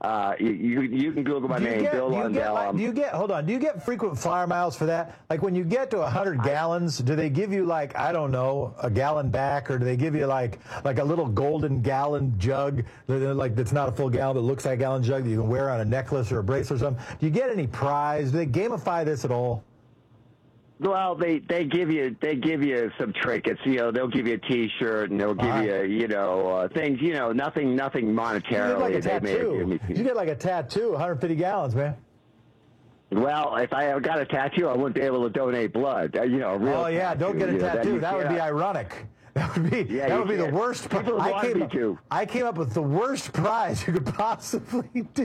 You can Google my name, Bill Lundell. Do you get frequent flyer miles for that? Like when you get to 100 gallons, do they give you a gallon back, or do they give you like a little golden gallon jug that's not a full gallon but looks like a gallon jug that you can wear on a necklace or a bracelet or something? Do you get any prize? Do they gamify this at all? Well, they give you some trinkets. They'll give you a T-shirt, and they'll give you things. Nothing monetarily. You get like a tattoo. You get like a tattoo. 150 gallons, man. Well, if I got a tattoo, I wouldn't be able to donate blood. Don't get a tattoo. That would be ironic. That would be the worst. I came up with the worst prize you could possibly do.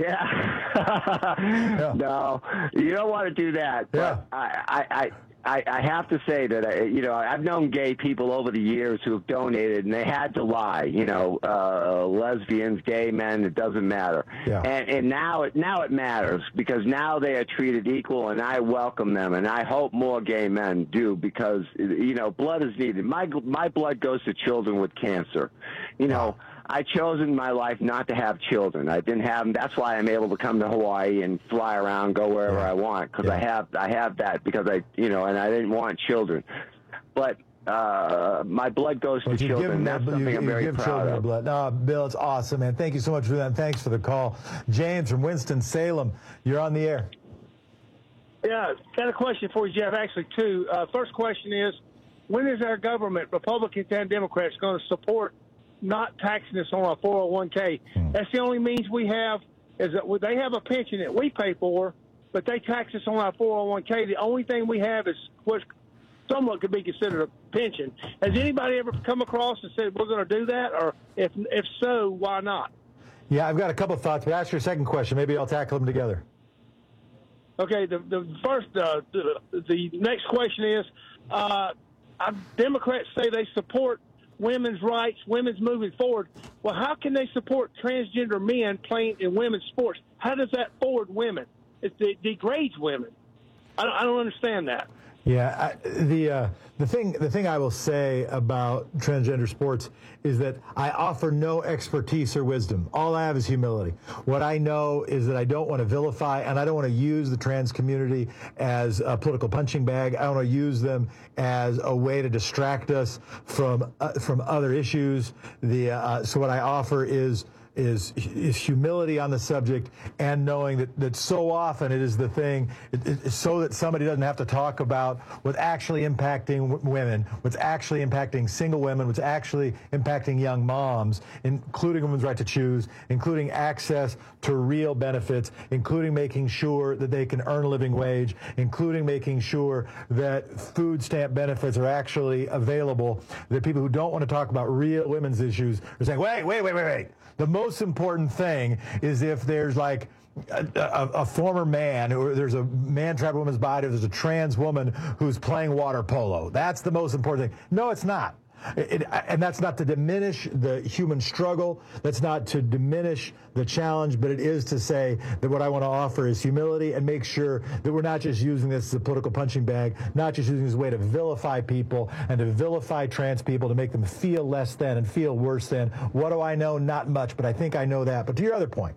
Yeah. No, you don't want to do that. But I have to say that I've known gay people over the years who have donated, and they had to lie. Lesbians, gay men, it doesn't matter. Yeah. And now it matters, because now they are treated equal, and I welcome them, and I hope more gay men do, because blood is needed. My blood goes to children with cancer. I chose in my life not to have children. I didn't have them. That's why I'm able to come to Hawaii and fly around, go wherever I want, because I have that, because and I didn't want children. But my blood goes to children. That's something I'm very proud of. Blood. No, Bill, it's awesome, man. Thank you so much for that, and thanks for the call. James from Winston-Salem, you're on the air. Yeah, got a question for you, Jeff. Actually, two. First question is, when is our government, Republicans and Democrats, going to support not taxing us on our 401k? That's the only means we have, is that they have a pension that we pay for, but they tax us on our 401k. The only thing we have is what somewhat could be considered a pension. Has anybody ever come across and said we're going to do that? Or if so, why not? Yeah, I've got a couple of thoughts, but ask your second question. Maybe I'll tackle them together. Okay, the next question is, Democrats say they support women's rights, women's moving forward. Well, how can they support transgender men playing in women's sports? How does that forward women? It degrades women. I don't understand that. Yeah, the thing I will say about transgender sports is that I offer no expertise or wisdom. All I have is humility. What I know is that I don't want to vilify, and I don't want to use the trans community as a political punching bag. I don't want to use them as a way to distract us from other issues. So what I offer is humility on the subject, and knowing that so often it is the thing, so that somebody doesn't have to talk about what's actually impacting women, what's actually impacting single women, what's actually impacting young moms, including women's right to choose, including access to real benefits, including making sure that they can earn a living wage, including making sure that food stamp benefits are actually available, that people who don't want to talk about real women's issues are saying, wait. The most important thing is if there's like a former man, or there's a man trapped in a woman's body, or there's a trans woman who's playing water polo. That's the most important thing. No, it's not. And that's not to diminish the human struggle. That's not to diminish the challenge, but it is to say that what I want to offer is humility, and make sure that we're not just using this as a political punching bag, not just using this as a way to vilify people and to vilify trans people, to make them feel less than and feel worse than. What do I know? Not much, but I think I know that. But to your other point,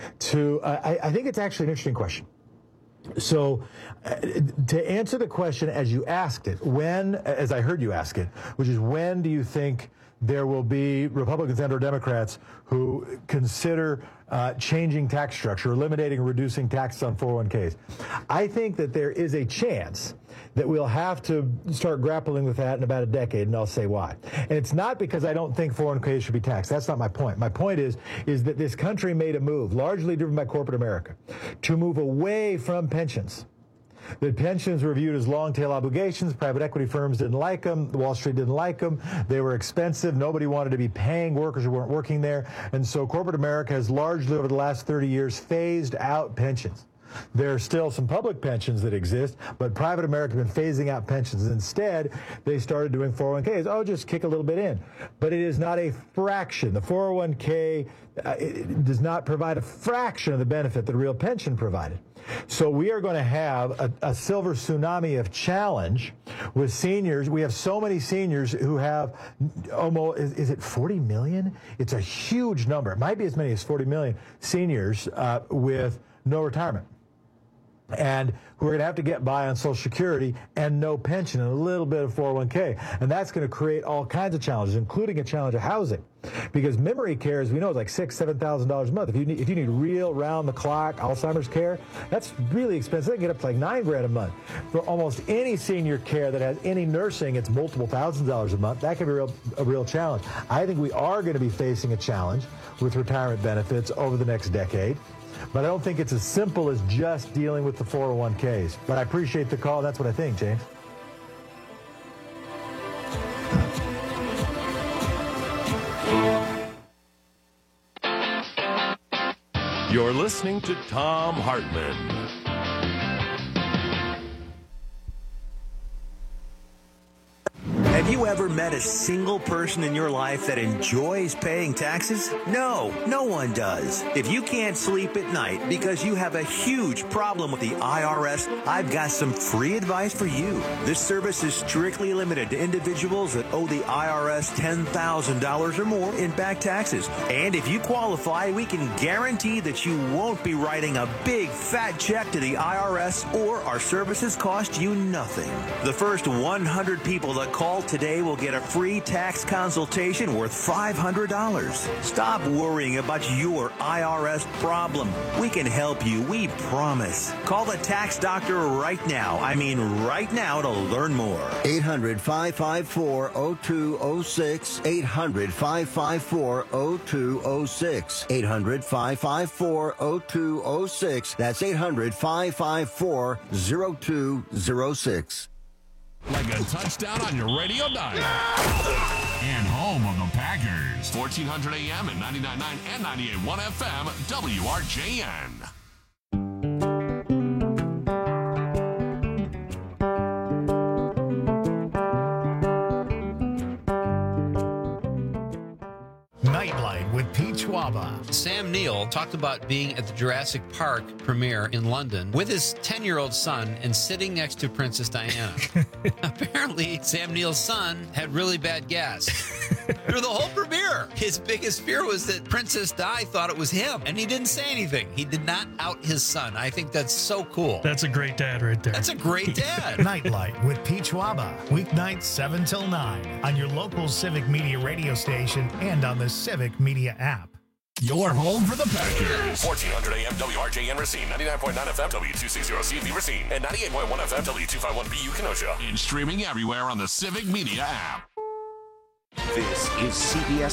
I think it's actually an interesting question. So to answer the question as you asked it, as I heard you ask it, which is when do you think there will be Republicans and or Democrats who consider changing tax structure, eliminating or reducing taxes on 401ks. I think that there is a chance that we'll have to start grappling with that in about a decade, and I'll say why. And it's not because I don't think 401ks should be taxed. That's not my point. My point is that this country made a move, largely driven by corporate America, to move away from pensions. The pensions were viewed as long-tail obligations. Private equity firms didn't like them. Wall Street didn't like them. They were expensive. Nobody wanted to be paying workers who weren't working there. And so corporate America has largely, over the last 30 years, phased out pensions. There are still some public pensions that exist, but private America has been phasing out pensions. Instead, they started doing 401ks. Oh, just kick a little bit in. But it is not a fraction. The 401k does not provide a fraction of the benefit that a real pension provided. So we are going to have a silver tsunami of challenge with seniors. We have so many seniors who have almost, is it 40 million? It's a huge number. It might be as many as 40 million seniors with no retirement, and who are going to have to get by on Social Security and no pension and a little bit of 401k. And that's going to create all kinds of challenges, including a challenge of housing. Because memory care, as we know, is like $6,000, $7,000 a month. If you need real round-the-clock Alzheimer's care, that's really expensive. They can get up to like $9,000 a month. For almost any senior care that has any nursing, it's multiple thousands of dollars a month. That can be a real challenge. I think we are going to be facing a challenge with retirement benefits over the next decade. But I don't think it's as simple as just dealing with the 401ks. But I appreciate the call. That's what I think, James. You're listening to Thom Hartmann. Have you ever met a single person in your life that enjoys paying taxes? No, no one does. If you can't sleep at night because you have a huge problem with the IRS, I've got some free advice for you. This service is strictly limited to individuals that owe the IRS $10,000 or more in back taxes. And if you qualify, we can guarantee that you won't be writing a big fat check to the IRS, or our services cost you nothing. The first 100 people that call today will get a free tax consultation worth $500. Stop worrying about your IRS problem. We can help you, we promise. Call the tax doctor right now. I mean right now, to learn more. 800-554-0206. 800-554-0206. 800-554-0206. That's 800-554-0206. Like a touchdown on your radio dial. And home of the Packers. 1400 AM and 99.9 and 98.1 FM, WRJN. Waba. Sam Neill talked about being at the Jurassic Park premiere in London with his 10-year-old son and sitting next to Princess Diana. Apparently, Sam Neill's son had really bad gas. Through the whole premiere, his biggest fear was that Princess Di thought it was him, and he didn't say anything. He did not out his son. I think that's so cool. That's a great dad right there. That's a great dad. Nightlight with Peach Waba. Weeknights 7 till 9 on your local Civic Media radio station and on the Civic Media app. Your home for the Packers. 1400 AM WRJN Racine, 99.9 FM W260CV Racine, and 98.1 FM W251BU Kenosha. And streaming everywhere on the Civic Media app. This is CBS